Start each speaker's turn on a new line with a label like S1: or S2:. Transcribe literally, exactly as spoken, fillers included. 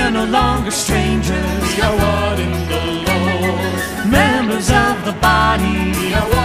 S1: are no longer strangers.
S2: We are one in the Lord.
S1: Members of the body.
S2: We are